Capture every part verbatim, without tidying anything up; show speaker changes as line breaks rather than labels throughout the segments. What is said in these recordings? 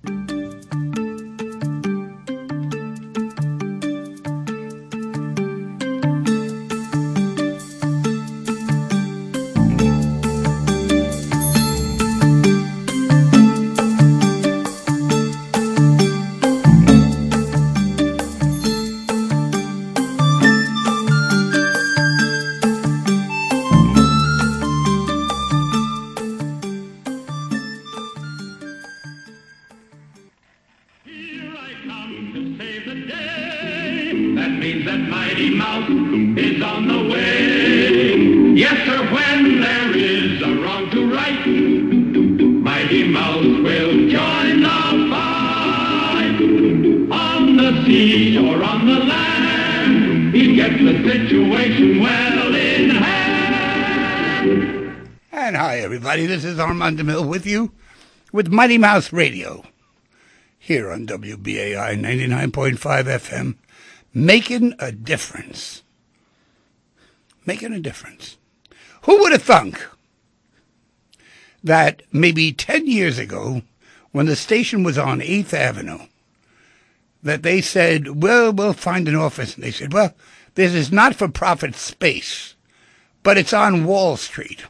This is Armand DeMille with you with Mighty Mouse Radio here on W B A I ninety-nine point five F M, making a difference. Making a difference. Who would have thunk that maybe ten years ago, when the station was on eighth Avenue, that they said, well, we'll find an office. And they said, well, this is not-for-profit space, but it's on Wall Street.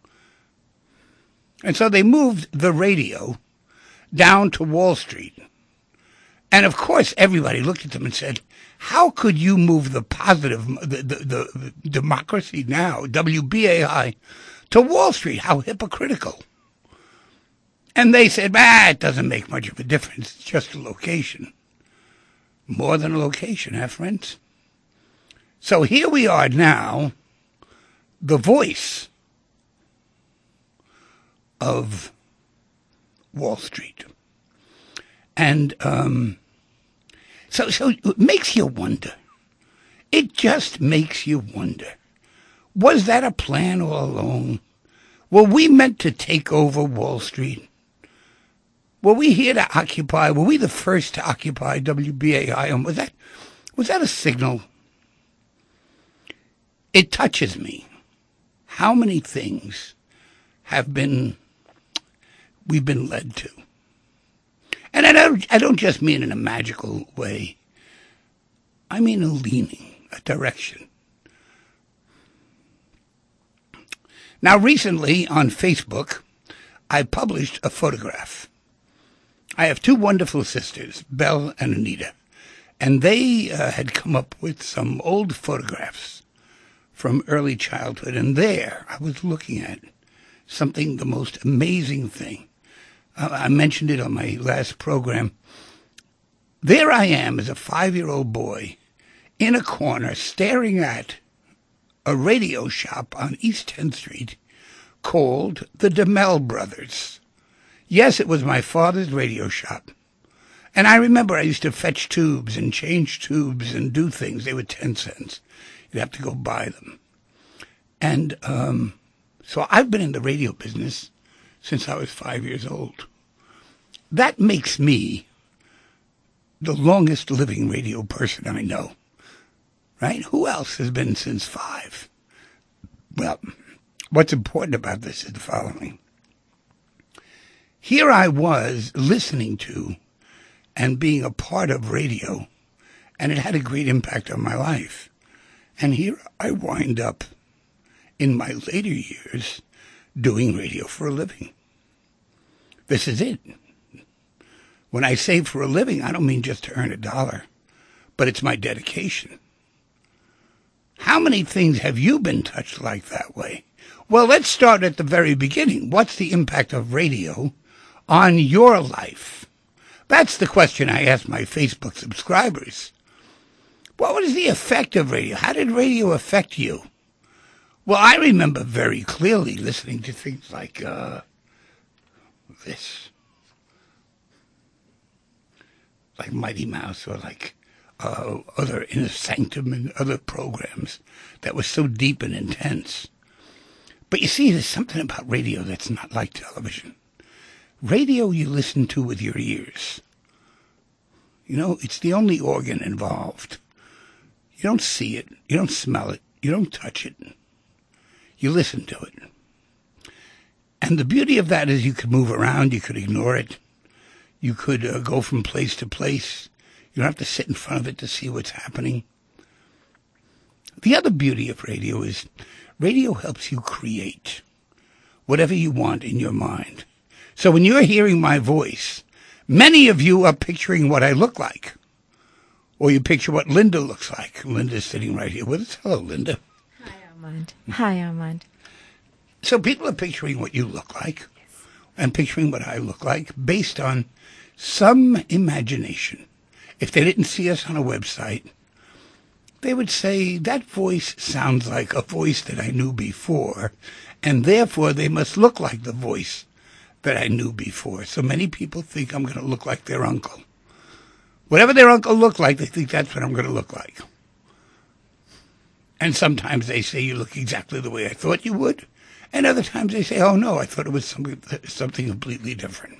And so they moved the radio down to Wall Street. And, of course, everybody looked at them and said, how could you move the positive, the, the, the Democracy Now!, W B A I, to Wall Street? How hypocritical. And they said, ah, it doesn't make much of a difference. It's just a location. More than a location, huh, friends? So here we are now, the voice of Wall Street. And um, so, so it makes you wonder. It just makes you wonder. Was that a plan all along? Were we meant to take over Wall Street? Were we here to occupy? Were we the first to occupy W B A I? And was that, was that a signal? It touches me. How many things have been we've been led to. And I don't, I don't just mean in a magical way. I mean a leaning, a direction. Now, recently on Facebook, I published a photograph. I have two wonderful sisters, Belle and Anita, and they uh, had come up with some old photographs from early childhood, and there I was looking at something, the most amazing thing. I mentioned it on my last program. There I am as a five-year-old boy in a corner staring at a radio shop on East tenth Street called the DeMille Brothers. Yes, it was my father's radio shop. And I remember I used to fetch tubes and change tubes and do things. They were ten cents. You'd have to go buy them. And um, so I've been in the radio business since I was five years old. That makes me the longest living radio person I know, right? Who else has been since five? Well, what's important about this is the following. Here I was listening to and being a part of radio, and it had a great impact on my life. And here I wind up in my later years doing radio for a living. This is it. When I say for a living, I don't mean just to earn a dollar, but it's my dedication. How many things have you been touched like that way? Well, let's start at the very beginning. What's the impact of radio on your life? That's the question I ask my Facebook subscribers. What was the effect of radio? How did radio affect you? Well, I remember very clearly listening to things like uh, this, like Mighty Mouse, or like uh, other Inner Sanctum and other programs that were so deep and intense. But you see, there's something about radio that's not like television. Radio you listen to with your ears. You know, it's the only organ involved. You don't see it. You don't smell it. You don't touch it. You listen to it. And the beauty of that is you could move around. You could ignore it. You could uh, go from place to place. You don't have to sit in front of it to see what's happening. The other beauty of radio is radio helps you create whatever you want in your mind. So when you're hearing my voice, many of you are picturing what I look like. Or you picture what Linda looks like. Linda's sitting right here with us. Hello, Linda.
Hi, Armand. Hi, Armand.
So people are picturing what you look like, yes, and picturing what I look like based on some imagination. If they didn't see us on a website, they would say, that voice sounds like a voice that I knew before, and therefore they must look like the voice that I knew before. So many people think I'm going to look like their uncle. Whatever their uncle looked like, they think that's what I'm going to look like. And sometimes they say, you look exactly the way I thought you would. And other times they say, oh, no, I thought it was something, something completely different.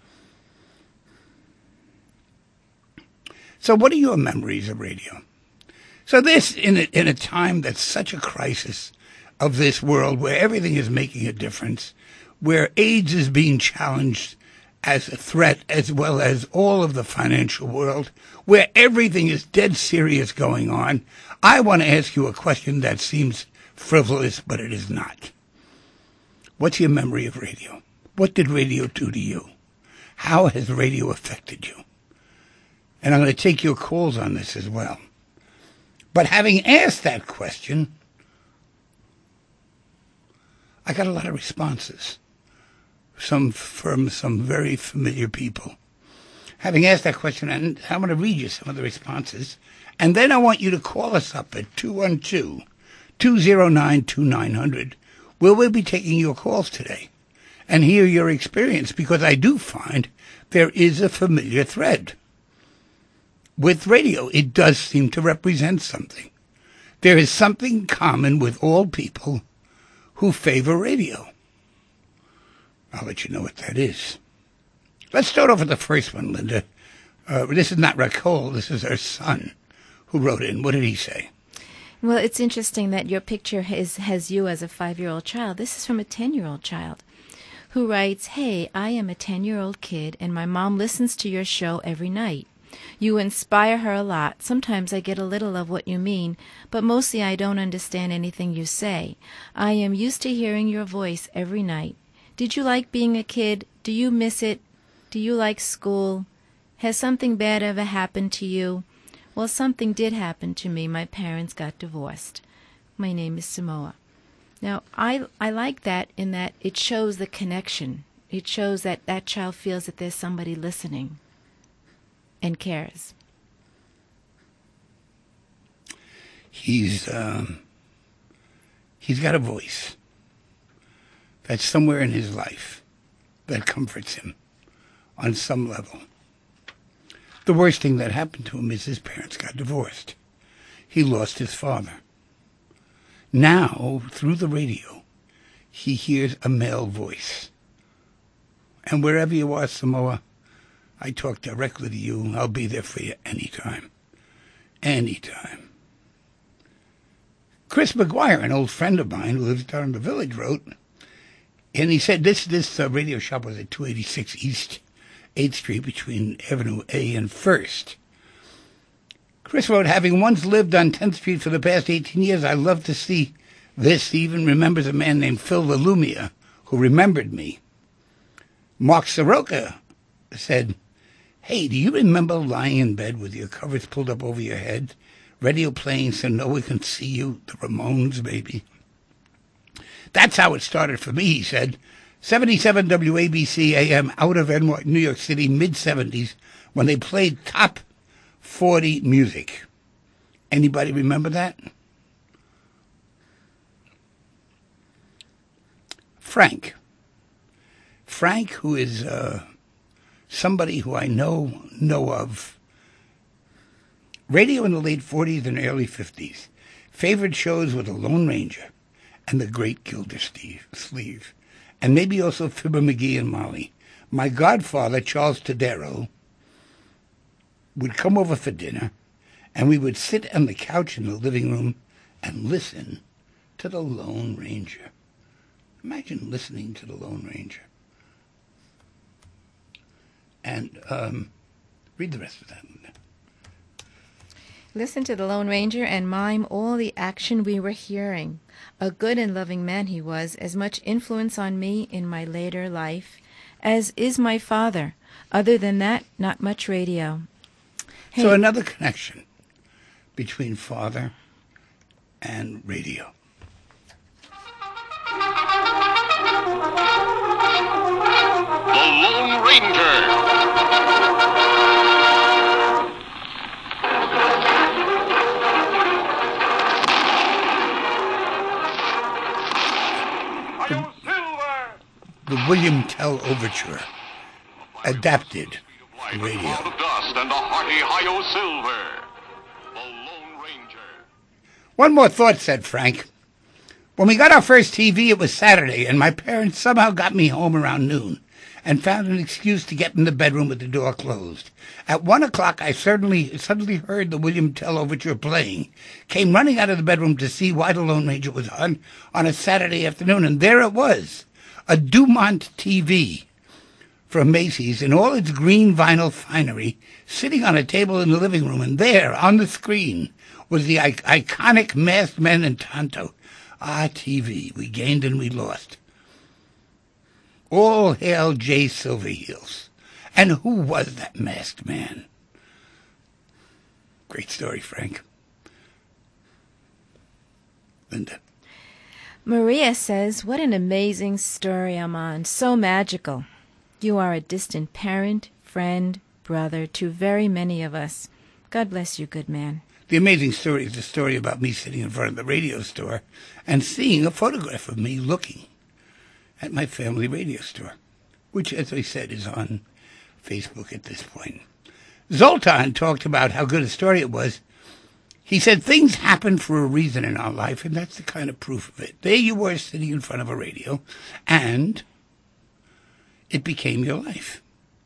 So what are your memories of radio? So this, in a, in a time that's such a crisis of this world, where everything is making a difference, where AIDS is being challenged as a threat, as well as all of the financial world, where everything is dead serious going on, I want to ask you a question that seems frivolous, but it is not. What's your memory of radio? What did radio do to you? How has radio affected you? And I'm going to take your calls on this as well. But having asked that question, I got a lot of responses. Some from some very familiar people. Having asked that question, and I'm going to read you some of the responses, and then I want you to call us up at two one two, two oh nine, two nine hundred, where we'll be taking your calls today and hear your experience, because I do find there is a familiar thread. With radio, it does seem to represent something. There is something common with all people who favor radio. I'll let you know what that is. Let's start off with the first one, Linda. Uh, this is not Raquel. This is her son who wrote in. What did he say?
Well, it's interesting that your picture has, has you as a five-year-old child. This is from a ten-year-old child who writes, hey, I am a ten-year-old kid, and my mom listens to your show every night. You inspire her a lot. Sometimes I get a little of what you mean, but mostly I don't understand anything you say. I am used to hearing your voice every night. Did you like being a kid? Do you miss it? Do you like school? Has something bad ever happened to you? Well, something did happen to me. My parents got divorced. My name is Samoa. Now, I, I like that in that it shows the connection. It shows that that child feels that there's somebody listening and cares.
He's, um, he's got a voice that's somewhere in his life that comforts him on some level. The worst thing that happened to him is his parents got divorced. He lost his father. Now, through the radio, he hears a male voice. And wherever you are, Samoa, I talk directly to you. I'll be there for you anytime. Anytime. Chris McGuire, an old friend of mine who lives down in the village, wrote, and he said this this uh, radio shop was at two eighty-six East eighth Street between Avenue A and First. Chris wrote, having once lived on tenth Street for the past eighteen years, I love to see this. He even remembers a man named Phil LaLumia who remembered me. Mark Soroka said, hey, do you remember lying in bed with your covers pulled up over your head, radio playing so no one can see you, the Ramones, baby? That's how it started for me, he said. seventy-seven W A B C A M out of New York City, mid-seventies, when they played top forty music. Anybody remember that? Frank. Frank, who is uh, somebody who I know know of. Radio in the late forties and early fifties. Favorite shows were The Lone Ranger and The Great Gildersleeve, and maybe also Fibber McGee and Molly. My godfather, Charles Tadero, would come over for dinner, and we would sit on the couch in the living room and listen to The Lone Ranger. Imagine listening to The Lone Ranger. And um, read the rest of that.
Listen to the Lone Ranger and mime all the action we were hearing. A good and loving man he was, as much influence on me in my later life as is my father. Other than that, not much radio. Hey.
So another connection between father and radio.
The Lone Ranger.
The William Tell Overture, adapted to radio.
The dust and the hearty Hi-Yo Silver, the Lone Ranger.
One more thought, said Frank. When we got our first T V, it was Saturday, and my parents somehow got me home around noon and found an excuse to get in the bedroom with the door closed. At one o'clock, I certainly suddenly heard the William Tell Overture playing, came running out of the bedroom to see why the Lone Ranger was on on a Saturday afternoon, and there it was. A Dumont T V from Macy's in all its green vinyl finery, sitting on a table in the living room, and there, on the screen, was the I- iconic Masked Men and Tonto. Ah, T V, we gained and we lost. All hail Jay Silverheels. And who was that masked man? Great story, Frank. Linda.
Maria says, what an amazing story, Armand. So magical. You are a distant parent, friend, brother to very many of us. God bless you, good man.
The amazing story is the story about me sitting in front of the radio store and seeing a photograph of me looking at my family radio store, which, as I said, is on Facebook at this point. Zoltan talked about how good a story it was. He said things happen for a reason in our life, and that's the kind of proof of it. There you were sitting in front of a radio, and it became your life.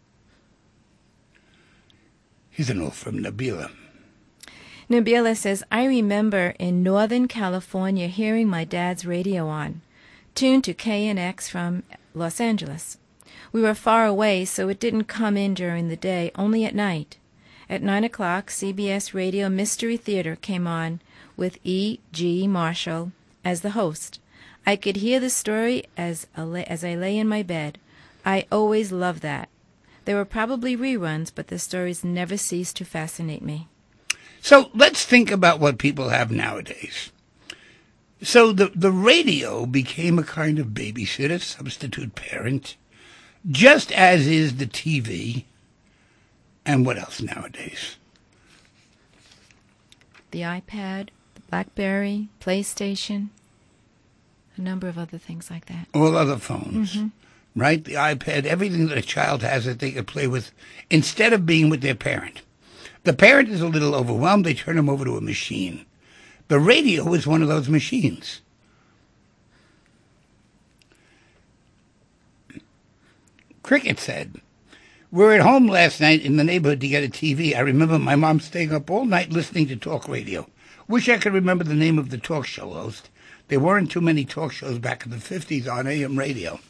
Here's a note from Nabila.
Nabila says, I remember in Northern California hearing my dad's radio on, tuned to K N X from Los Angeles. We were far away, so it didn't come in during the day, only at night. At nine o'clock, C B S Radio Mystery Theater came on with E G. Marshall as the host. I could hear the story as, as I lay in my bed. I always loved that. There were probably reruns, but the stories never ceased to fascinate me.
So let's think about what people have nowadays. So the, the radio became a kind of babysitter, substitute parent, just as is the T V. And what else nowadays?
The iPad, the BlackBerry, PlayStation, a number of other things like that.
All other phones, mm-hmm. Right? The iPad, everything that a child has that they can play with instead of being with their parent. The parent is a little overwhelmed. They turn him over to a machine. The radio is one of those machines. Cricket said, we're at home last night in the neighborhood to get a T V. I remember my mom staying up all night listening to talk radio. Wish I could remember the name of the talk show host. There weren't too many talk shows back in the fifties on A M radio.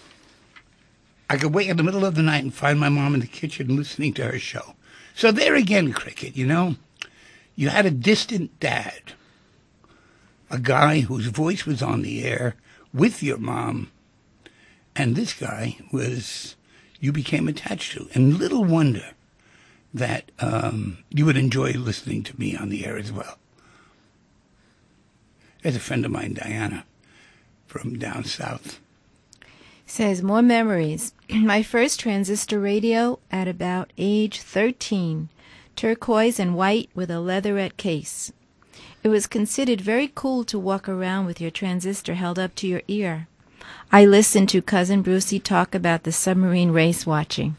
I could wake in the middle of the night and find my mom in the kitchen listening to her show. So there again, Cricket, you know, you had a distant dad, a guy whose voice was on the air with your mom, and this guy was... you became attached to. And little wonder that um, you would enjoy listening to me on the air as well. There's a friend of mine, Diana, from down south.
Says, more memories. My first transistor radio at about age thirteen. Turquoise and white with a leatherette case. It was considered very cool to walk around with your transistor held up to your ear. I listened to Cousin Brucey talk about the submarine race watching.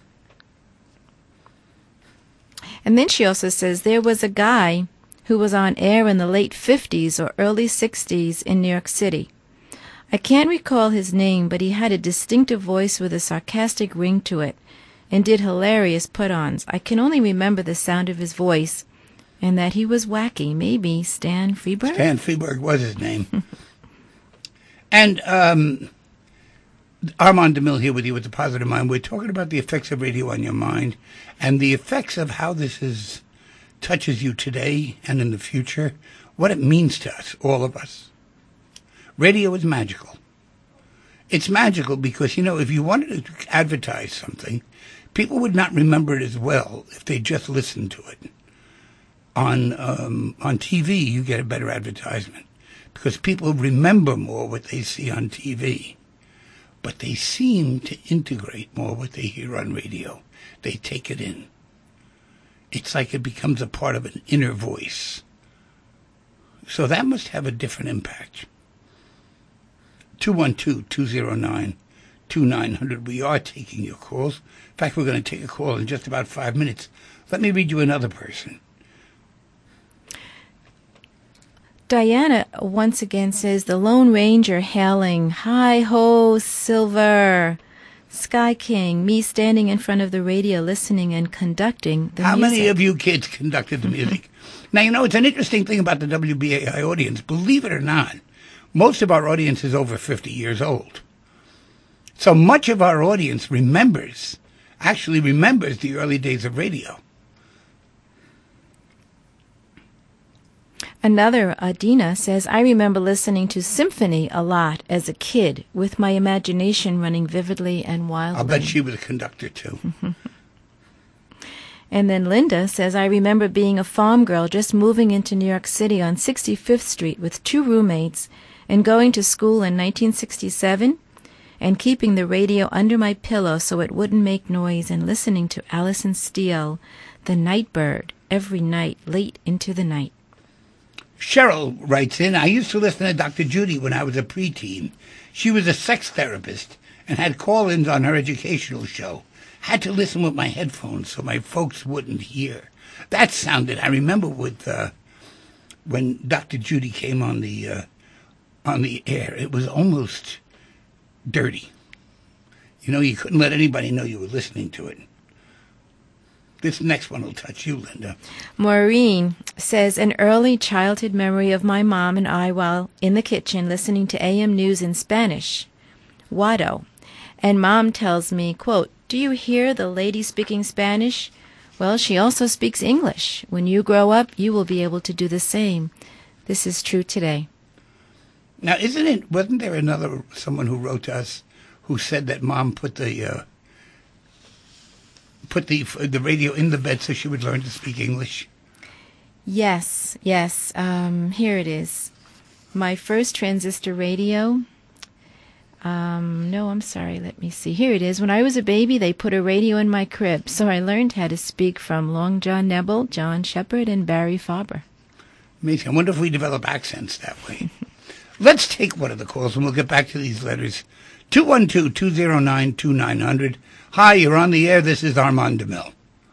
And then she also says there was a guy who was on air in the late fifties or early sixties in New York City. I can't recall his name, but he had a distinctive voice with a sarcastic ring to it and did hilarious put-ons. I can only remember the sound of his voice and that he was wacky. Maybe Stan Freberg?
Stan Freberg was his name. And um, Armand DeMille here with you with the Positive Mind. We're talking about the effects of radio on your mind and the effects of how this is touches you today and in the future, what it means to us, all of us. Radio is magical. It's magical because, you know, if you wanted to advertise something, people would not remember it as well if they just listened to it. On um, on T V, you get a better advertisement because people remember more what they see on T V. But they seem to integrate more what they hear on radio. They take it in. It's like it becomes a part of an inner voice. So that must have a different impact. two one two, two zero nine, two nine zero zero. We are taking your calls. In fact, we're going to take a call in just about five minutes. Let me read you another person.
Diana once again says, the Lone Ranger hailing, hi-ho, Silver, Sky King, me standing in front of the radio listening and conducting the
How
music.
many of you kids conducted the music? Now, you know, it's an interesting thing about the W B A I audience. Believe it or not, most of our audience is over fifty years old. So much of our audience remembers, actually remembers the early days of radio.
Another, Adina, says, I remember listening to symphony a lot as a kid, with my imagination running vividly and wildly.
I'll bet she was a conductor, too.
And then Linda says, I remember being a farm girl just moving into New York City on sixty-fifth Street with two roommates and going to school in nineteen sixty-seven and keeping the radio under my pillow so it wouldn't make noise and listening to Alison Steele, The Night Bird, every night, late into the night.
Cheryl writes in, I used to listen to Doctor Judy when I was a preteen. She was a sex therapist and had call-ins on her educational show. Had to listen with my headphones so my folks wouldn't hear. That sounded, I remember with uh, when Doctor Judy came on the uh, on the air, it was almost dirty. You know, you couldn't let anybody know you were listening to it. This next one will touch you, Linda.
Maureen says, an early childhood memory of my mom and I while in the kitchen listening to A M news in Spanish, Wado. And Mom tells me, quote, do you hear the lady speaking Spanish? Well, she also speaks English. When you grow up, you will be able to do the same. This is true today.
Now, isn't it, wasn't there another, someone who wrote to us who said that Mom put the, uh, put the the radio in the bed so she would learn to speak English?
Yes, yes. Um, here it is. My first transistor radio. Um, no, I'm sorry. Let me see. Here it is. When I was a baby, they put a radio in my crib, so I learned how to speak from Long John Nebel, John Shepard, and Barry Faber.
Amazing. I wonder if we develop accents that way. Let's take one of the calls, and we'll get back to these letters. two one two, two zero nine, two nine zero zero. Hi, you're on the air. This is Armand DeMille.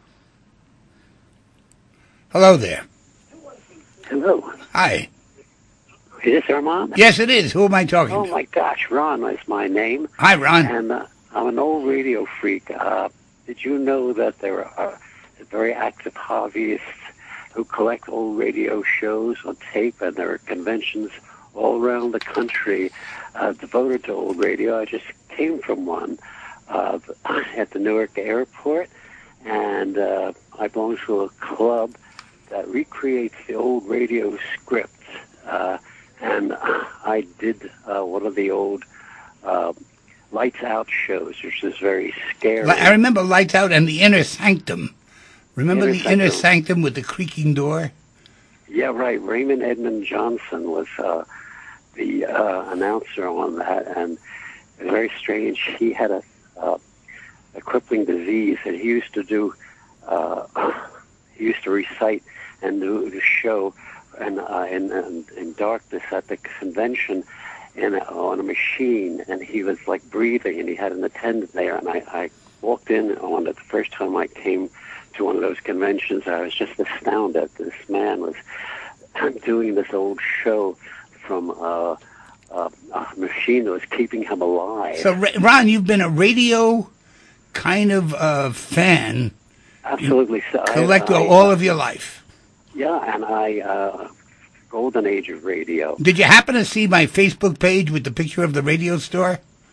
Hello there.
Hello.
Hi.
Is this Armand?
Yes, it is. Who am I talking
Oh,
to?
my gosh. Ron is my name.
Hi, Ron.
And uh, I'm an old radio freak. Uh, did you know that there are very active hobbyists who collect old radio shows on tape, and there are conventions all around the country uh, devoted to old radio? I just came from one uh, at the Newark airport, and uh, I belong to a club that recreates the old radio scripts. Uh, and I did uh, one of the old uh, Lights Out shows, which is very scary.
I remember Lights Out and the Inner Sanctum. Remember
Inner
the
Sanctum.
Inner Sanctum with the creaking door?
Yeah, right. Raymond Edmund Johnson was uh, the uh, announcer on that, and it was very strange. He had a, uh, a crippling disease, and he used to do, uh, he used to recite and do the show and uh, in, in, in darkness at the convention in a, on a machine, and he was like breathing, and he had an attendant there, and I, I walked in on it the first time I came to one of those conventions. I was just astounded. This man was doing this old show from uh, uh, a machine that was keeping him alive.
So, Ron, you've been a radio kind of uh, fan.
Absolutely. So
Collect
I, I,
all of your life.
Yeah, and I, uh, golden age of radio.
Did you happen to see my Facebook page with the picture of the radio store?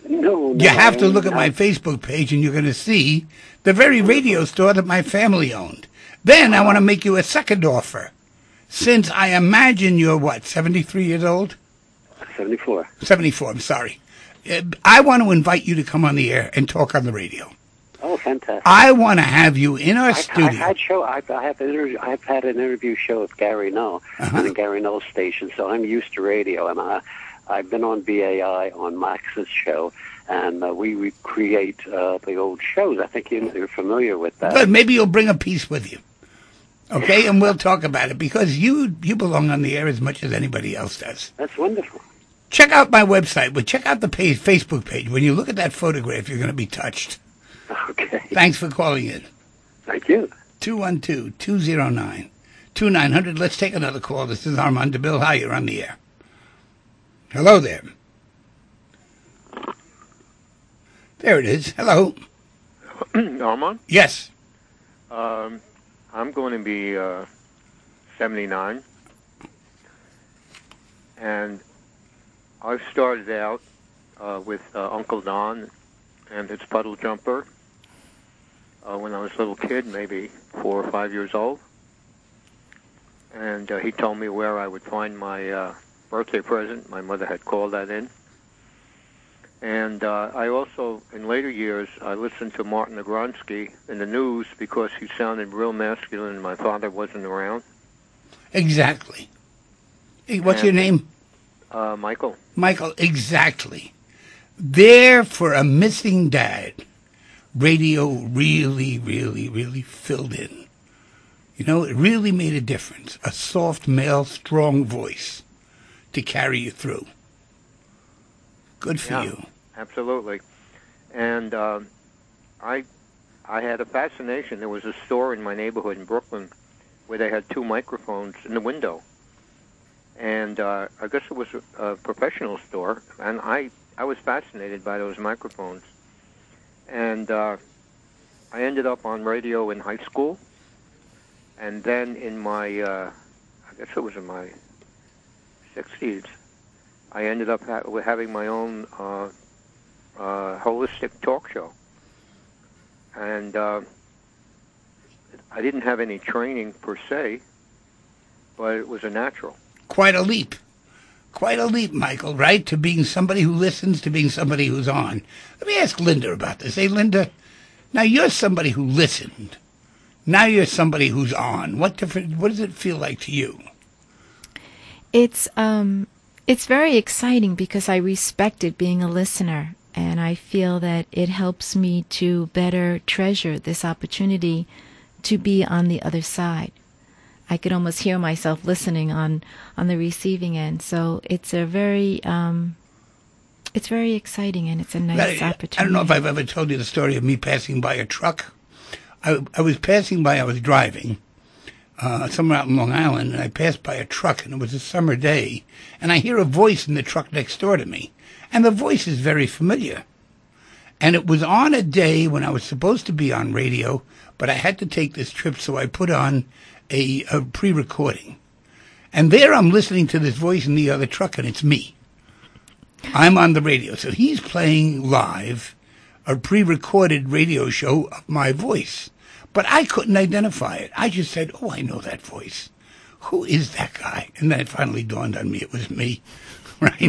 No, no.
You have to
I
look at
own-
my Facebook page, and you're going to see the very radio store that my family owned. Then I want to make you a second offer. Since I imagine you're, what, seventy-three years old?
seventy-four.
seventy-four, I'm sorry. Uh, I want to invite you to come on the air and talk on the radio.
Oh, fantastic.
I want to have you in our
I've,
studio.
I've had show. I've, I have interview, I've had an interview show with Gary Null
Uh-huh.
on the Gary Null station, so I'm used to radio, and I, I've been on B A I on Max's show, and uh, we recreate uh, the old shows. I think you, you're familiar with that.
Good. Maybe you'll bring a piece with you. Okay, and we'll talk about it, because you you belong on the air as much as anybody else does.
That's wonderful.
Check out my website, but check out the page, Facebook page. When you look at that photograph, you're going to be touched.
Okay.
Thanks for calling in.
Thank you.
two one two, two zero nine, two nine zero zero. Let's take another call. This is Armand DeBille. Hi, you're on the air. Hello there. There it is. Hello.
Armand,
Yes.
um, I'm going to be uh, seventy-nine, and I started out uh, with uh, Uncle Don and his puddle jumper uh, when I was a little kid, maybe four or five years old, and uh, he told me where I would find my uh, birthday present. My mother had called that in. And uh, I also, in later years, I listened to Martin Agronsky in the news because he sounded real masculine and my father wasn't around.
Exactly. Hey, what's your
And-
name?
Uh, Michael.
Michael, exactly. There for a missing dad, radio really, really, really filled in. You know, it really made a difference. A soft, male, strong voice to carry you through. Good for
Yeah.
you.
Absolutely. And um, I I had a fascination. There was a store in my neighborhood in Brooklyn where they had two microphones in the window. And uh, I guess it was a, a professional store, and I, I was fascinated by those microphones. And uh, I ended up on radio in high school, and then in my, uh, I guess it was in my sixties, I ended up ha- with having my own uh, uh, holistic talk show. And uh, I didn't have any training per se, but it was a natural.
Quite a leap. Quite a leap, Michael, right? To being somebody who listens to being somebody who's on. Let me ask Linda about this. Hey, Linda, now you're somebody who listened. Now you're somebody who's on. What different? What does it feel like to you?
It's um it's very exciting because I respected being a listener, and I feel that it helps me to better treasure this opportunity to be on the other side. I could almost hear myself listening on, on the receiving end. So it's a very um it's very exciting, and it's a nice
I,
opportunity.
I don't know if I've ever told you the story of me passing by a truck. I, I was passing by, I was driving uh, somewhere out in Long Island, and I passed by a truck, and it was a summer day, and I hear a voice in the truck next door to me, and the voice is very familiar. And it was on a day when I was supposed to be on radio, but I had to take this trip, so I put on a, a pre-recording. And there I'm listening to this voice in the other truck, and it's me. I'm on the radio. So he's playing live a pre-recorded radio show of my voice. But I couldn't identify it. I just said, oh, I know that voice. Who is that guy? And then it finally dawned on me it was me. Right?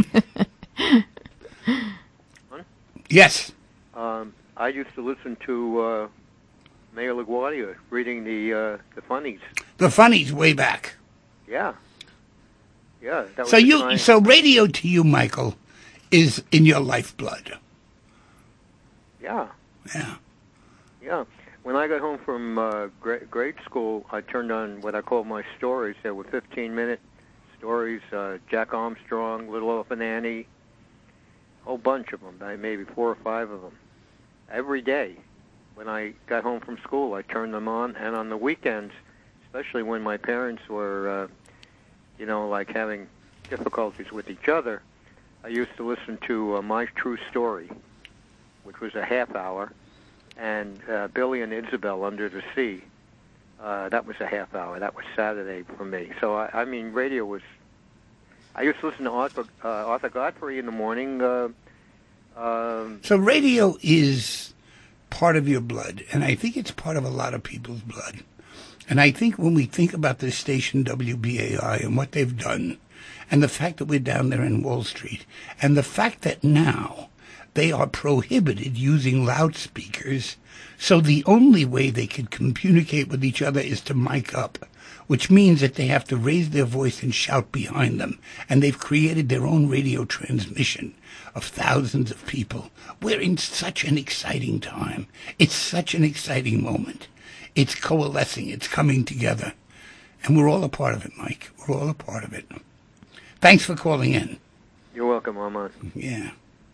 Yes.
Um, I used to listen to uh, Mayor LaGuardia reading the uh, the funnies.
The funnies way back.
Yeah. Yeah. That was
So
the
you,
time-
so radio to you, Michael, is in your lifeblood.
Yeah.
Yeah.
Yeah. When I got home from uh, gra- grade school, I turned on what I call my stories. There were fifteen-minute stories, uh, Jack Armstrong, Little Orphan Annie, a whole bunch of them, maybe four or five of them. Every day when I got home from school, I turned them on, and on the weekends, especially when my parents were, uh, you know, like having difficulties with each other, I used to listen to uh, My True Story, which was a half hour, and uh, Billy and Isabel Under the Sea. Uh, that was a half hour. That was Saturday for me. So, I, I mean, radio was... I used to listen to Arthur, uh, Arthur Godfrey in the morning, uh, Um,
So radio is part of your blood, and I think it's part of a lot of people's blood. And I think when we think about this station, W B A I, and what they've done, and the fact that we're down there in Wall Street, and the fact that now they are prohibited using loudspeakers, so the only way they can communicate with each other is to mic up, which means that they have to raise their voice and shout behind them. And they've created their own radio transmission of thousands of people. We're in such an exciting time. It's such an exciting moment. It's coalescing. It's coming together. And we're all a part of it, Mike. We're all a part of it. Thanks for calling in.
You're welcome, Armand.
Yeah.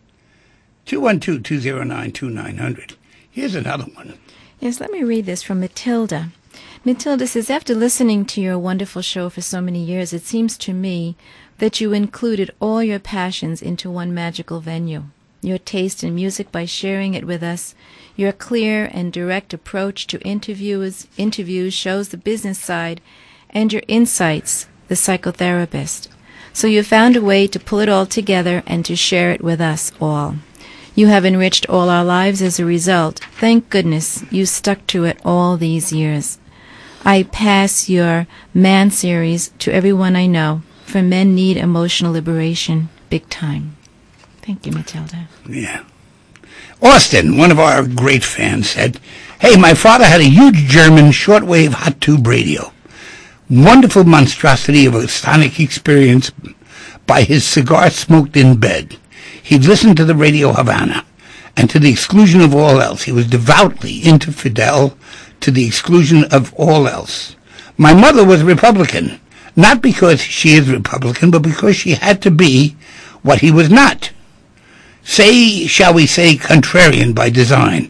two one two, two zero nine, two nine zero zero. Here's another one.
Yes, let me read this from Matilda. Matilda says, after listening to your wonderful show for so many years, it seems to me that you included all your passions into one magical venue. Your taste in music by sharing it with us, your clear and direct approach to interviews, interviews shows the business side, and your insights, the psychotherapist. So you found a way to pull it all together and to share it with us all. You have enriched all our lives as a result. Thank goodness you stuck to it all these years. I pass your Man series to everyone I know, for men need emotional liberation, big time. Thank you, Matilda.
Yeah. Austin, one of our great fans, said, hey, my father had a huge German shortwave hot tube radio. Wonderful monstrosity of a sonic experience by his cigar smoked in bed. He listened to the Radio Havana, and to the exclusion of all else. He was devoutly into Fidel, to the exclusion of all else. My mother was Republican, not because she is Republican, but because she had to be what he was not. Say, shall we say, contrarian by design.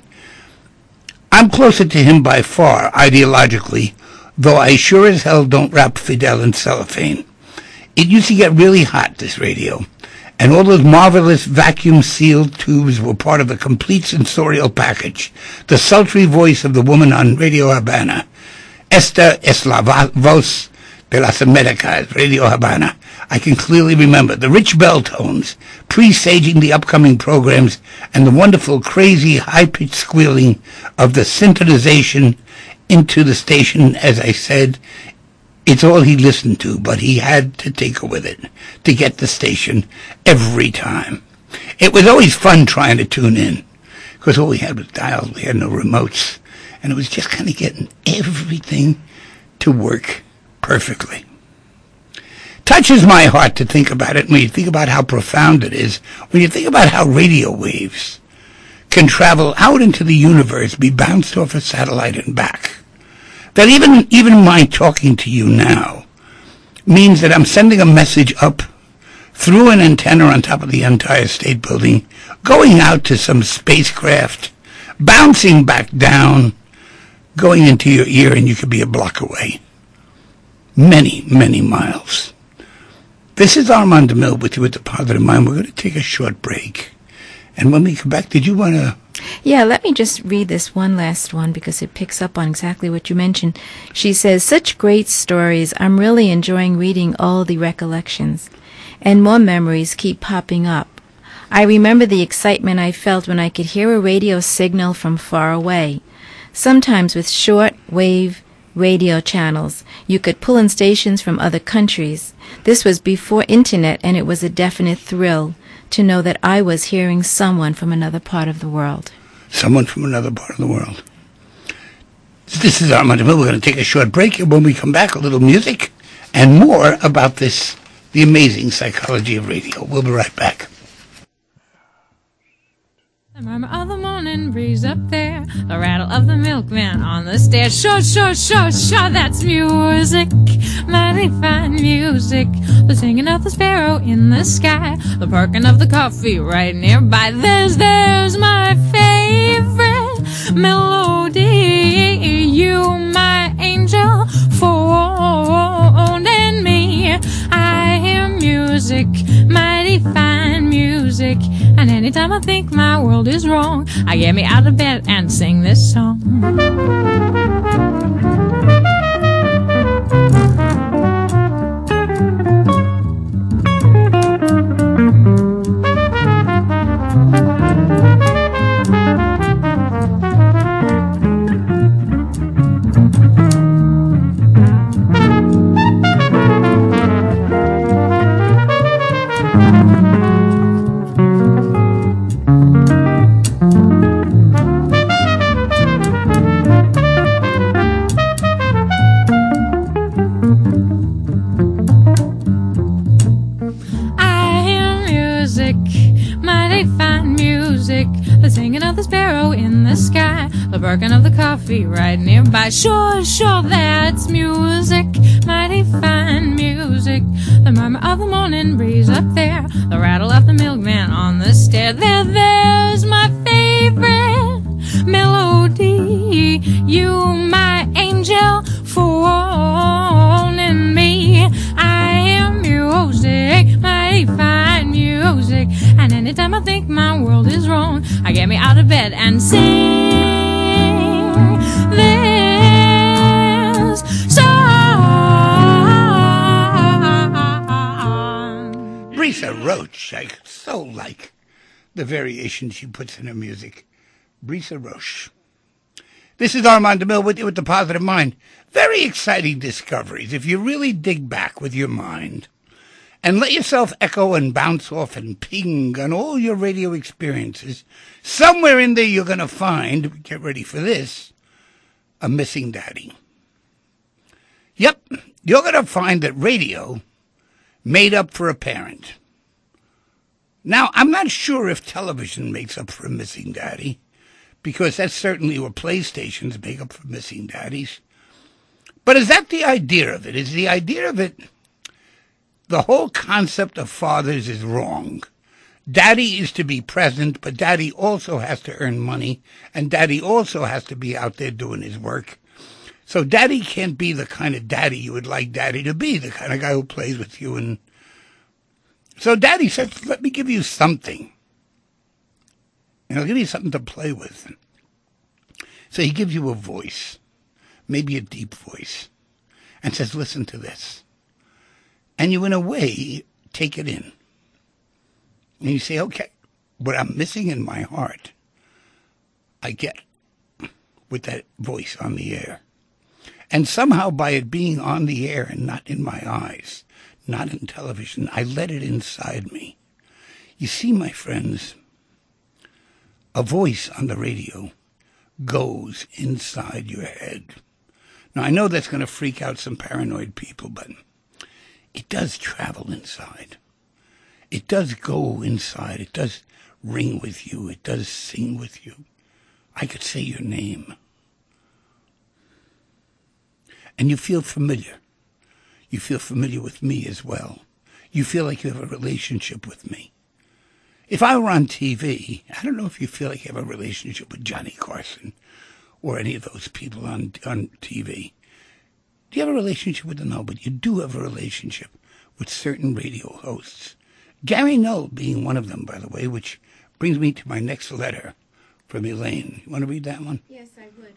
I'm closer to him by far, ideologically, though I sure as hell don't wrap Fidel in cellophane. It used to get really hot, this radio, and all those marvelous vacuum-sealed tubes were part of a complete sensorial package. The sultry voice of the woman on Radio Havana, Esta es la voz de las Americas, Radio Havana. I can clearly remember the rich bell tones, presaging the upcoming programs, and the wonderful, crazy, high-pitched squealing of the synchronization into the station. As I said, it's all he listened to, but he had to tinker with it to get the station every time. It was always fun trying to tune in, because all we had was dials. We had no remotes, and it was just kind of getting everything to work perfectly. Touches my heart to think about it when you think about how profound it is, when you think about how radio waves can travel out into the universe, be bounced off a satellite and back. That even even my talking to you now means that I'm sending a message up through an antenna on top of the Empire State Building, going out to some spacecraft, bouncing back down, going into your ear, and you could be a block away. Many, many miles. This is Armand DeMille with you at The Positive Mind. We're going to take a short break. And when we come back, did you want to...
Yeah, let me just read this one last one because it picks up on exactly what you mentioned. She says, such great stories. I'm really enjoying reading all the recollections. And more memories keep popping up. I remember the excitement I felt when I could hear a radio signal from far away. Sometimes with short wave radio channels, you could pull in stations from other countries. This was before internet, and it was a definite thrill to know that I was hearing someone from another part of the world.
Someone from another part of the world. This is Armand DeMille. We're going to take a short break, and when we come back, a little music and more about this, the amazing psychology of radio. We'll be right back.
The murmur of the morning breeze up there, the rattle of the milkman on the stairs. Sure, sure, sure, sure, that's music, mighty fine music. The singing of the sparrow in the sky, the perking of the coffee right nearby. There's, there's my favorite melody. You, my angel, folding me. I hear music, mighty fine music. And anytime I think my world is wrong, I get me out of bed and sing this song. Birkin of the coffee right nearby. Sure, sure, that's music, mighty fine music. The murmur of the morning breeze up there, the rattle of the milkman on the stair. There, there's my favorite melody. You, my angel, for warning me. I am music, mighty fine music. And anytime I think my world is wrong, I get me out of bed and sing this song.
Brisa Roach, I so like the variation she puts in her music. Brisa Roach. This is Armand DeMille with you with the Positive Mind. Very exciting discoveries if you really dig back with your mind and let yourself echo and bounce off and ping on all your radio experiences. Somewhere in there you're going to find, get ready for this, a missing daddy. Yep, you're going to find that radio made up for a parent. Now, I'm not sure if television makes up for a missing daddy, because that's certainly what PlayStations make up for missing daddies. But is that the idea of it? Is the idea of it, the whole concept of fathers is wrong. Daddy is to be present, but daddy also has to earn money, and daddy also has to be out there doing his work. So daddy can't be the kind of daddy you would like daddy to be, the kind of guy who plays with you. And so daddy says, let me give you something. And I'll give you something to play with. So he gives you a voice, maybe a deep voice, and says, listen to this. And you, in a way, take it in. And you say, okay, what I'm missing in my heart, I get with that voice on the air. And somehow by it being on the air and not in my eyes, not in television, I let it inside me. You see, my friends, a voice on the radio goes inside your head. Now, I know that's going to freak out some paranoid people, but it does travel inside. It does go inside. It does ring with you. It does sing with you. I could say your name. And you feel familiar. You feel familiar with me as well. You feel like you have a relationship with me. If I were on T V, I don't know if you feel like you have a relationship with Johnny Carson or any of those people on on T V. Do you have a relationship with them? No, but you do have a relationship with certain radio hosts. Gary Null being one of them, by the way, which brings me to my next letter from Elaine. You want to read that one?
Yes, I would.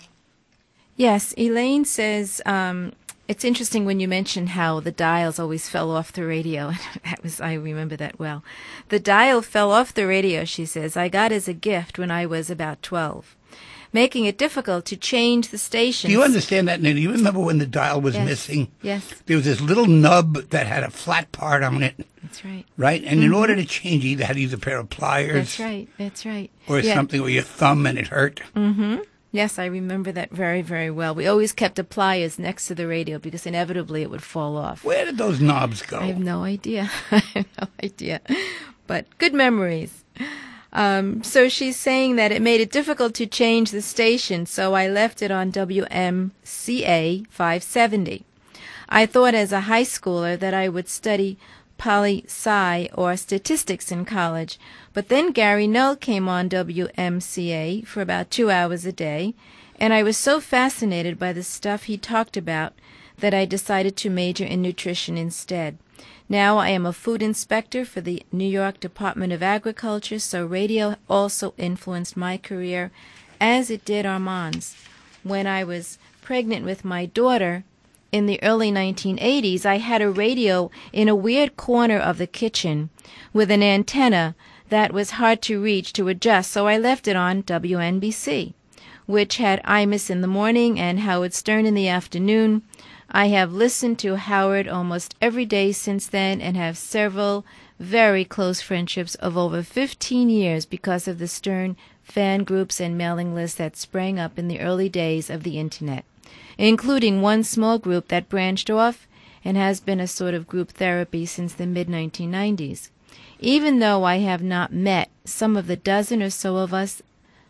Yes, Elaine says, um, it's interesting when you mentioned how the dials always fell off the radio. That was, I remember that well. The dial fell off the radio, she says, I got as a gift when I was about twelve, making it difficult to change the stations.
Do you understand that, Nina? Do you remember when the dial was
yes.
missing?
Yes.
There was this little nub that had a flat part on it.
That's right.
Right? And
Mm-hmm.
in order to change, you either had to use a pair of pliers.
That's right. That's right.
Or
yeah.
something with your thumb and it hurt.
Mm-hmm. Yes, I remember that very, very well. We always kept the pliers next to the radio because inevitably it would fall off.
Where did those knobs go?
I have no idea. I have no idea. But good memories. Um, so she's saying that it made it difficult to change the station, so I left it on W M C A five seventy. I thought as a high schooler that I would study poli-sci or statistics in college, but then Gary Null came on W M C A for about two hours a day, and I was so fascinated by the stuff he talked about that I decided to major in nutrition instead. Now I am a food inspector for the New York Department of Agriculture, so radio also influenced my career as it did Armand's. When I was pregnant with my daughter in the early nineteen eighties, I had a radio in a weird corner of the kitchen with an antenna that was hard to reach to adjust, so I left it on W N B C, which had Imus in the morning and Howard Stern in the afternoon. I have listened to Howard almost every day since then and have several very close friendships of over fifteen years because of the Stern fan groups and mailing lists that sprang up in the early days of the Internet, including one small group that branched off and has been a sort of group therapy since the mid nineteen nineties. Even though I have not met some of the dozen or so of us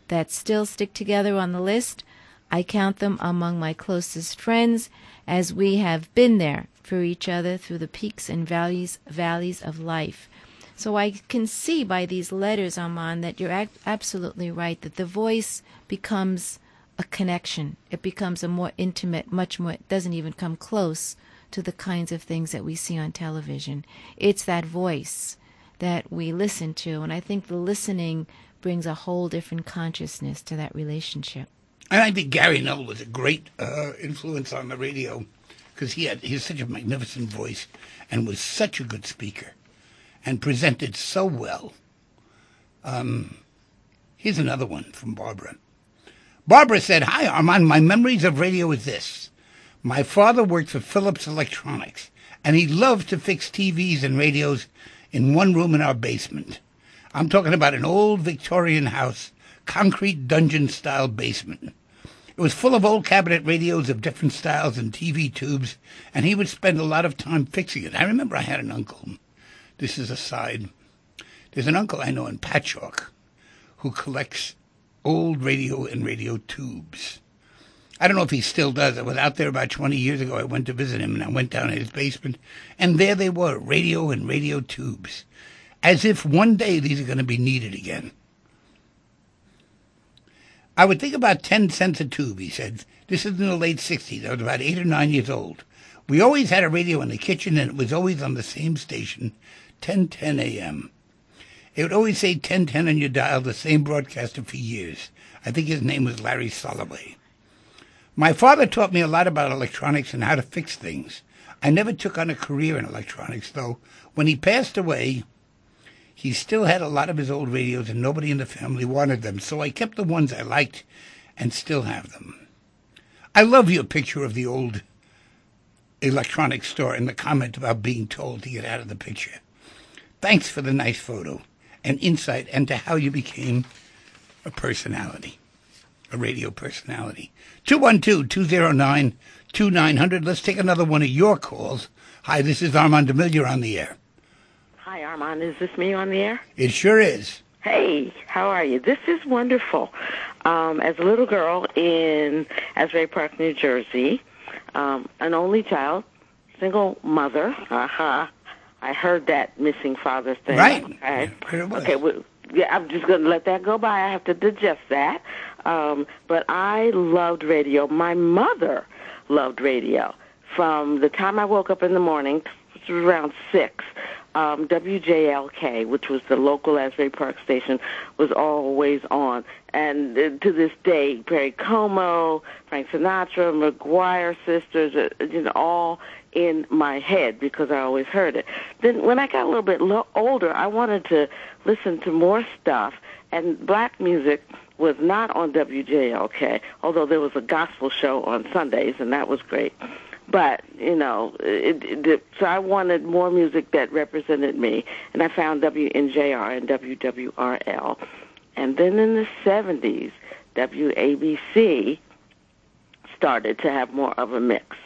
that still stick together on the list, I count them among my closest friends, as we have been there for each other through the peaks and valleys valleys of life. So I can see by these letters, Armand, that you're ac- absolutely right, that the voice becomes a connection. It becomes a more intimate, much more, it doesn't even come close to the kinds of things that we see on television. It's that voice that we listen to, and I think the listening brings a whole different consciousness to that relationship.
And I think Gary Null was a great uh, influence on the radio, because he had he's such a magnificent voice and was such a good speaker and presented so well. Um, here's another one from Barbara. Barbara said, "Hi, Armand. My memories of radio is this. My father worked for Philips Electronics, and he loved to fix T Vs and radios in one room in our basement. I'm talking about an old Victorian house, concrete dungeon-style basement. It was full of old cabinet radios of different styles and T V tubes, and he would spend a lot of time fixing it. I remember I had an uncle. This is a side. There's an uncle I know in Patchogue who collects old radio and radio tubes. I don't know if he still does. I was out there about twenty years ago. I went to visit him, and I went down in his basement, and there they were, radio and radio tubes, as if one day these are going to be needed again. I would think about ten cents a tube," he said. "This is in the late sixties. I was about eight or nine years old. We always had a radio in the kitchen, and it was always on the same station, ten ten a.m. It would always say ten ten on your dial, the same broadcaster for years. I think his name was Larry Soloway. My father taught me a lot about electronics and how to fix things. I never took on a career in electronics, though. When he passed away, he still had a lot of his old radios, and nobody in the family wanted them, so I kept the ones I liked and still have them. I love your picture of the old electronics store and the comment about being told to get out of the picture. Thanks for the nice photo and insight into how you became a personality, a radio personality. two one two, two oh nine, two nine hundred. Let's take another one of your calls. Hi, this is Armand DeMille. You're on the air.
Hi, Armand. Is this me on the air?
It sure is.
Hey, how are you? This is wonderful. Um, as a little girl in Asbury Park, New Jersey, um, an only child, single mother. Uh-huh. I heard that missing father thing.
Right.
Okay,
Yeah, it was.
okay well, yeah, I'm just going to let that go by. I have to digest that. Um, but I loved radio. My mother loved radio. From the time I woke up in the morning, which was around six, Um, W J L K, which was the local Asbury Park station, was always on. And uh, to this day, Perry Como, Frank Sinatra, McGuire sisters, uh, you know, all in my head because I always heard it. Then when I got a little bit lo- older, I wanted to listen to more stuff, and black music was not on W J L K, although there was a gospel show on Sundays, and that was great. But, you know, it, it, so I wanted more music that represented me, and I found W N J R and W W R L. And then in the seventies, W A B C started to have more of a mix.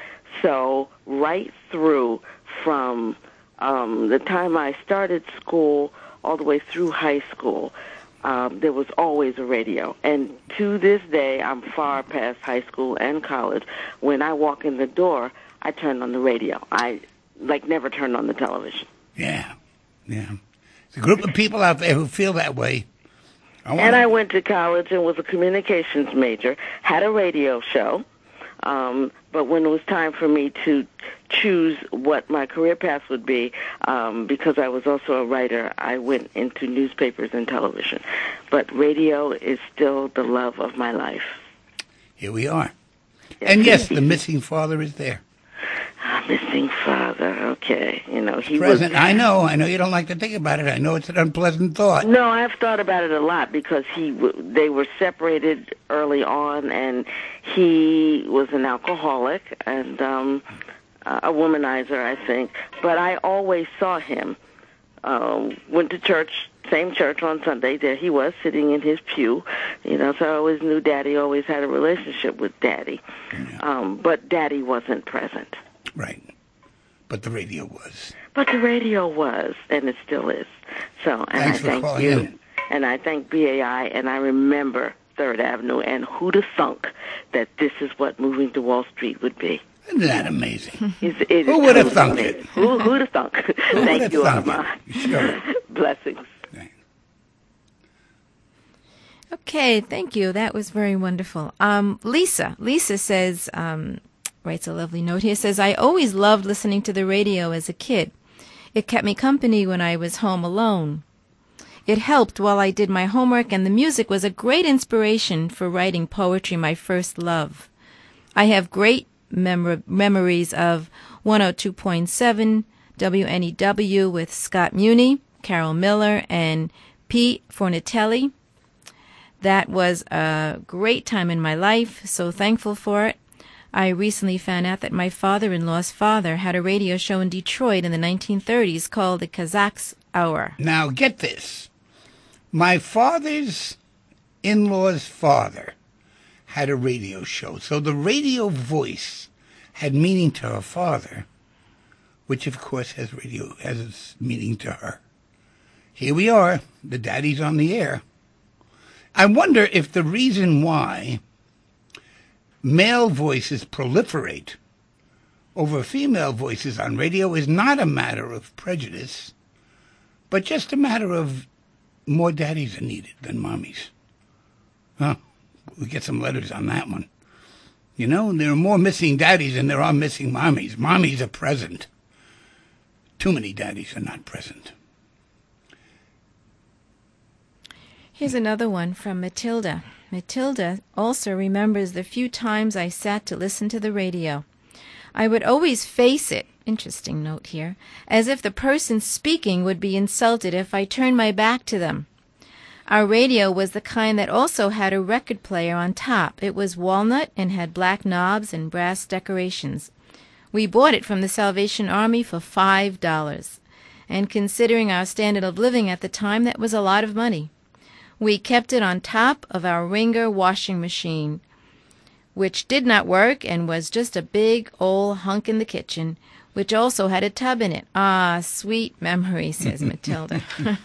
So right through from um, the time I started school all the way through high school, Um, there was always a radio. And to this day, I'm far past high school and college. When I walk in the door, I turn on the radio. I, like, never turn on the television.
Yeah, yeah. It's a group of people out there who feel that way. I
and I went to college and was a communications major, had a radio show. Um, but when it was time for me to choose what my career path would be, um, because I was also a writer, I went into newspapers and television. But radio is still the love of my life.
Here we are. Yes. And yes, the missing father is there.
Ah, missing father, okay. You know, he
Present.
was...
I know, I know you don't like to think about it. I know it's an unpleasant thought.
No, I've thought about it a lot because he, they were separated early on, and he was an alcoholic and um, a womanizer, I think. But I always saw him. Uh, went to church, same church on Sunday. There he was, sitting in his pew. You know, so I always knew Daddy always had a relationship with Daddy.
Yeah.
Um, but Daddy wasn't present.
Right. But the radio was.
But the radio was, and it still is. So, and
Thanks
I
for
thank
calling
you.
in.
and I think B A I, and I remember Third Avenue, and who'd have thunk that this is what moving to Wall Street would be.
Isn't that amazing?
It's, it
Who
is
would have
totally
thunk
amazing.
it?
Who, who'd have thunk?
Who
Thank
would have
you,
thunk
Armand.
it? Sure.
Blessings.
Okay, thank you. That was very wonderful. Um, Lisa. Lisa says, um, writes a lovely note here, says, I always loved listening to the radio as a kid. It kept me company when I was home alone. It helped while I did my homework, and the music was a great inspiration for writing poetry, my first love. I have great mem- memories of one oh two point seven W N E W with Scott Muni, Carol Miller, and Pete Fornatelli. That was a great time in my life, so thankful for it. I recently found out that my father-in-law's father had a radio show in Detroit in the nineteen thirties called the Kazakh's Hour.
Now, get this. My father's in-law's father had a radio show, so the radio voice had meaning to her father, which, of course, has radio has meaning to her. Here we are. The daddy's on the air. I wonder if the reason why male voices proliferate over female voices on radio is not a matter of prejudice, but just a matter of more daddies are needed than mommies. Huh? We get some letters on that one. You know, there are more missing daddies than there are missing mommies. Mommies are present. Too many daddies are not present.
Here's another one from Matilda. Matilda also remembers the few times I sat to listen to the radio. I would always face it, interesting note here, as if the person speaking would be insulted if I turned my back to them. Our radio was the kind that also had a record player on top. It was walnut and had black knobs and brass decorations. We bought it from the Salvation Army for five dollars. And considering our standard of living at the time, that was a lot of money. We kept it on top of our Ringer washing machine, which did not work and was just a big old hunk in the kitchen, which also had a tub in it. Ah, sweet memory, says Matilda.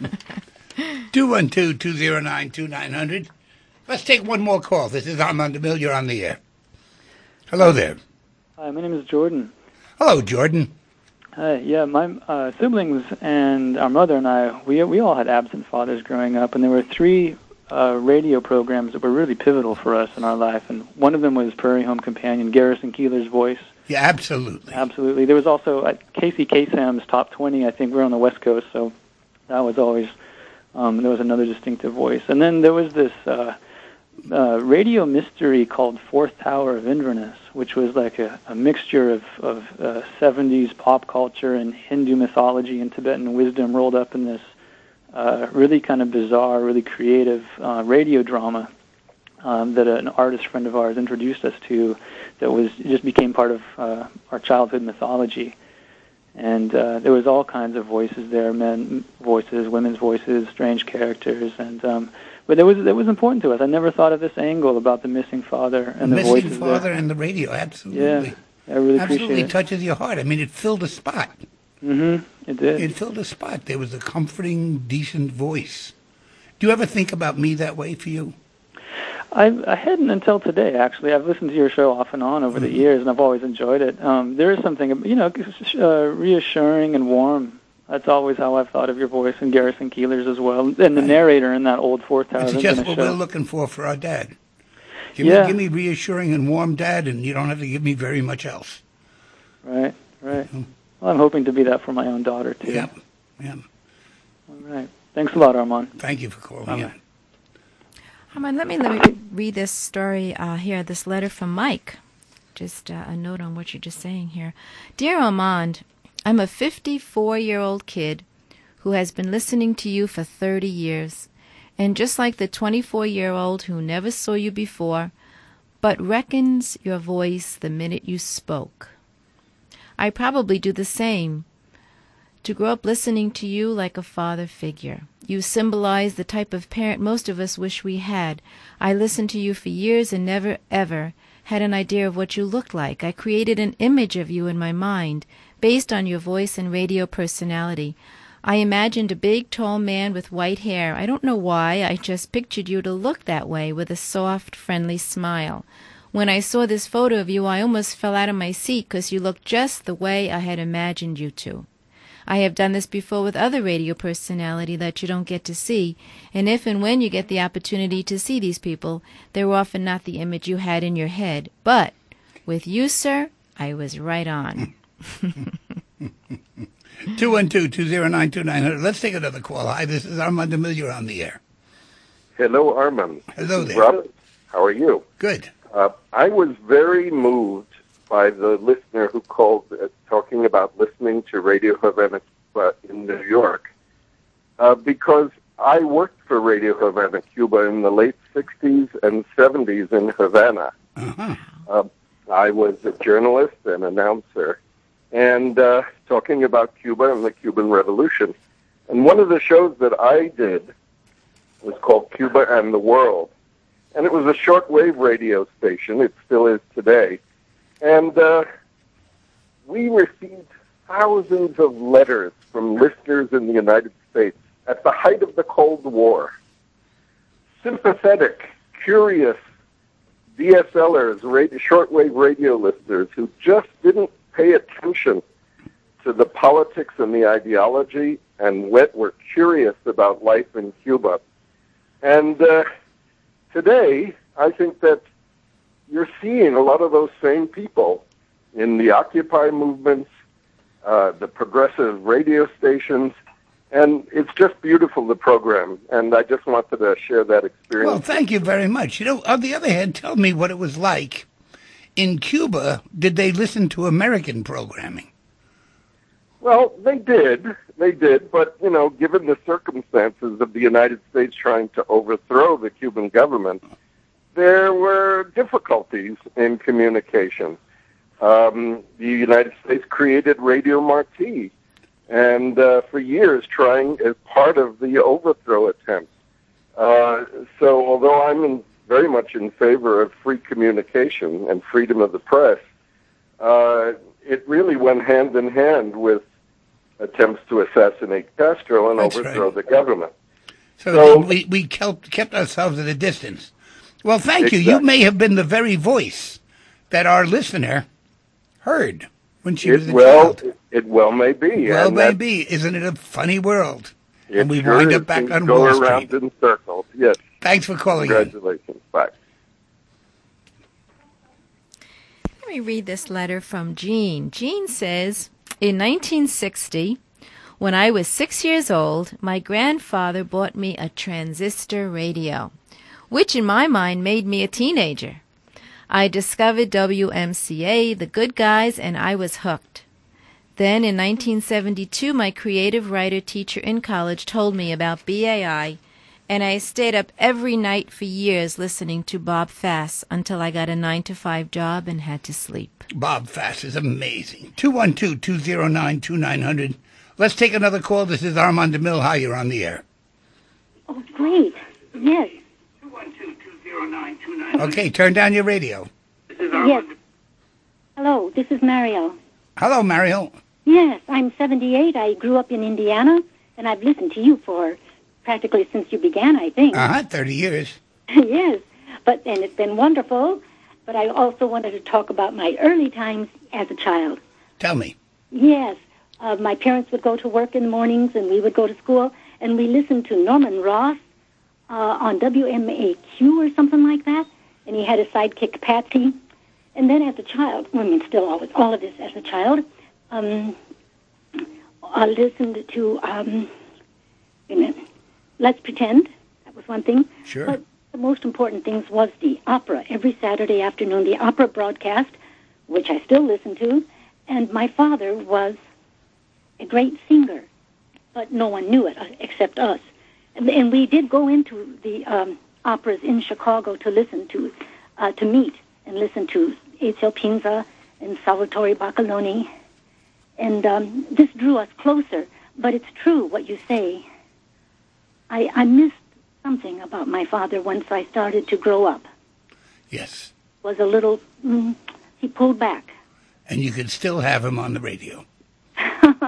two one two, two oh nine, two nine hundred. Let's take one more call. This is Armand DeMille. You're on the air. Hello there.
Hi, my name is Jordan.
Hello, Jordan.
Hi, yeah, my uh, siblings and our mother and I, we we all had absent fathers growing up, and there were three uh, radio programs that were really pivotal for us in our life, and one of them was Prairie Home Companion, Garrison Keillor's voice.
Yeah, absolutely.
Absolutely. There was also uh, Casey Kasam's Top twenty. I think we're on the West Coast, so that was always, um, there was another distinctive voice. And then there was this uh, uh, radio mystery called Fourth Tower of Inverness, which was like a, a mixture of, of uh, seventies pop culture and Hindu mythology and Tibetan wisdom rolled up in this uh, really kind of bizarre, really creative uh, radio drama um, that an artist friend of ours introduced us to that was just became part of uh, our childhood mythology. And uh, there was all kinds of voices there, men voices, women's voices, strange characters, and um, but it was it was important to us. I never thought of this angle about the missing father and the,
the
voices
missing father
there.
and the radio. Absolutely.
Yeah, I really
absolutely
appreciate it.
touches your heart. I mean, it filled a spot.
Mm-hmm. It did.
It filled a spot. There was a comforting, decent voice. Do you ever think about me that way for you?
I, I hadn't until today, actually. I've listened to your show off and on over mm-hmm. the years, and I've always enjoyed it. Um, there is something, you know, uh, reassuring and warm. That's always how I've thought of your voice, and Garrison Keillor's as well, and the right. narrator in that old Fourth Tower.
It's just what
show.
we're looking for for our dad. Give,
yeah.
me, give me reassuring and warm dad, and you don't have to give me very much else.
Right, right. Mm-hmm. Well, I'm hoping to be that for my own daughter, too.
Yeah, yeah.
All right. Thanks a lot, Armand.
Thank you for calling in.
Armand, let me, let me read this story uh, here, this letter from Mike. Just uh, a note on what you're just saying here. Dear Armand, I'm a fifty-four-year-old kid who has been listening to you for thirty years, and just like the twenty-four-year-old who never saw you before, but reckons your voice the minute you spoke. I probably do the same. To grow up listening to you like a father figure. You symbolize the type of parent most of us wish we had. I listened to you for years and never, ever had an idea of what you looked like. I created an image of you in my mind, based on your voice and radio personality. I imagined a big, tall man with white hair. I don't know why, I just pictured you to look that way, with a soft, friendly smile. When I saw this photo of you, I almost fell out of my seat because you looked just the way I had imagined you to. I have done this before with other radio personality that you don't get to see, and if and when you get the opportunity to see these people, they're often not the image you had in your head. But with you, sir, I was right on.
two one two, two zero nine, two nine zero zero. Let's take another call. Hi, this is Armand DeMille. You're on the air.
Hello, Armand.
Hello there.
Robert, how are you?
Good.
Uh, I was very moved by the listener who called uh, talking about listening to Radio Havana uh, in New York, uh, because I worked for Radio Havana, Cuba in the late sixties and seventies in Havana.
Uh-huh.
Uh, I was a journalist and announcer, and uh, talking about Cuba and the Cuban Revolution. And one of the shows that I did was called Cuba and the World. And it was a shortwave radio station. It still is today. And uh, we received thousands of letters from listeners in the United States at the height of the Cold War. Sympathetic, curious DSLers, radio, shortwave radio listeners who just didn't pay attention to the politics and the ideology and were curious about life in Cuba. And uh, today, I think that you're seeing a lot of those same people in the Occupy movements, uh, the progressive radio stations, and it's just beautiful, the program, and I just wanted to share that experience.
Well, thank you very much. You know, on the other hand, tell me what it was like. In Cuba, did they listen to American programming?
Well, they did. They did, but, you know, given the circumstances of the United States trying to overthrow the Cuban government, there were difficulties in communication. Um, the United States created Radio Marti, and uh, for years trying as part of the overthrow attempt. Uh, so although I'm in, very much in favor of free communication and freedom of the press, uh, it really went hand in hand with attempts to assassinate Castro and
That's
overthrow
right.
the government.
So,
So-
we, we kept, kept ourselves at a distance. Well, thank you. You
Exactly.
may have been the very voice that our listener heard when she was
It
a
well,
child.
it well may be.
Well,
and that-
maybe. Isn't it a funny world?
It
And we
sure
wind
is.
up back
Things
on
go
Wall
around
Street.
in circles. Yes.
Thanks for calling in.
Congratulations. Bye.
Let me read this letter from Jean. Jean says, in nineteen sixty, when I was six years old, my grandfather bought me a transistor radio, which in my mind made me a teenager. I discovered W M C A, The Good Guys, and I was hooked. Then in nineteen seventy-two, my creative writer teacher in college told me about B A I, and I stayed up every night for years listening to Bob Fass until I got a nine to five job and had to sleep.
Bob Fass is amazing. two one two, two zero nine, two nine zero zero. Let's take another call. This is Armand DeMille. Hi, you're on the air.
Oh, great. Yes.
two one two, two zero nine, two nine zero zero. Okay, turn down your radio.
Yes. Hello, this is Mariel.
Hello, Mario.
Yes, I'm seventy-eight. I grew up in Indiana, and I've listened to you for practically since you began, I think.
Uh-huh, thirty years.
Yes, but and it's been wonderful. But I also wanted to talk about my early times as a child.
Tell me.
Yes, uh, my parents would go to work in the mornings, and we would go to school, and we listened to Norman Ross uh, on W M A Q or something like that, and he had a sidekick, Patsy. And then as a child, I mean, still always, all of this as a child, um, I listened to, um, wait a minute, Let's Pretend. That was one thing.
Sure.
But the most important things was the opera. Every Saturday afternoon, the opera broadcast, which I still listen to. And my father was a great singer, but no one knew it uh, except us. And, and we did go into the um, operas in Chicago to listen to, uh, to meet and listen to Ezio Pinza and Salvatore Bacaloni. And um, this drew us closer. But it's true what you say. I, I missed something about my father once I started to grow up.
Yes.
Was a little, mm, he pulled back.
And you could still have him on the radio.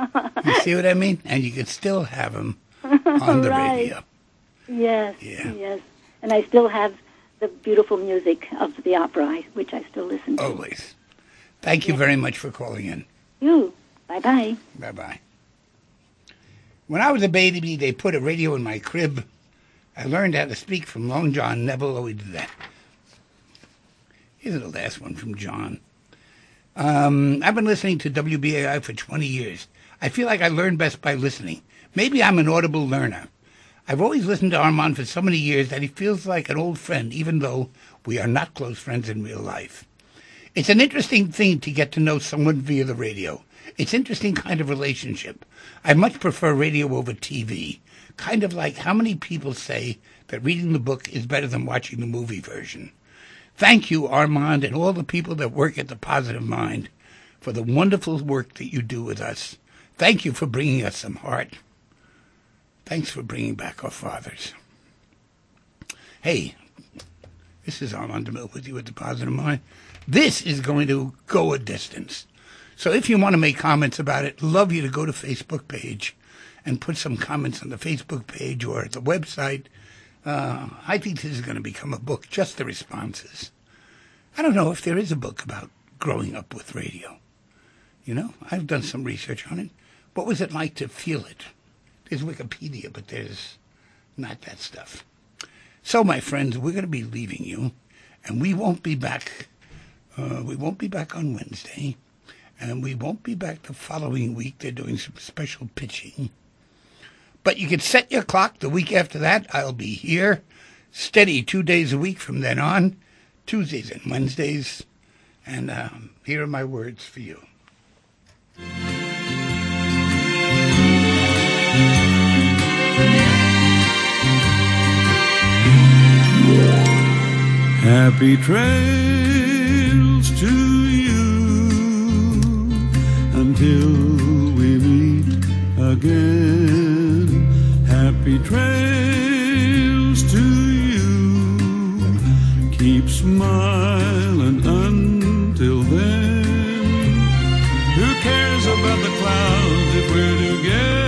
You see what I mean? And you could still have them on the
right.
radio.
Yes,
Yeah.
yes. And I still have the beautiful music of the opera, which I still listen to.
Always. Thank you very much for calling in.
You. Bye-bye.
Bye-bye. When I was a baby, they put a radio in my crib. I learned how to speak from Long John. Neville always did that. Here's the last one from John. Um, I've been listening to W B A I for twenty years. I feel like I learn best by listening. Maybe I'm an audible learner. I've always listened to Armand for so many years that he feels like an old friend, even though we are not close friends in real life. It's an interesting thing to get to know someone via the radio. It's an interesting kind of relationship. I much prefer radio over T V. Kind of like how many people say that reading the book is better than watching the movie version. Thank you, Armand, and all the people that work at The Positive Mind for the wonderful work that you do with us. Thank you for bringing us some heart. Thanks for bringing back our fathers. Hey, this is Armand DeMille with you at The Positive Mind. This is going to go a distance. So if you want to make comments about it, love you to go to Facebook page and put some comments on the Facebook page or at the website. Uh, I think this is going to become a book, just the responses. I don't know if there is a book about growing up with radio. You know, I've done some research on it. What was it like to feel it? There's Wikipedia, but there's not that stuff. So, my friends, we're going to be leaving you, and we won't be back. Uh, we won't be back on Wednesday, and we won't be back the following week. They're doing some special pitching. But you can set your clock the week after that. I'll be here, steady two days a week from then on, Tuesdays and Wednesdays. And um, here are my words for you.
Happy trails to you until we meet again. Happy trails to you. Keep smiling until then. Who cares about the clouds if we're together?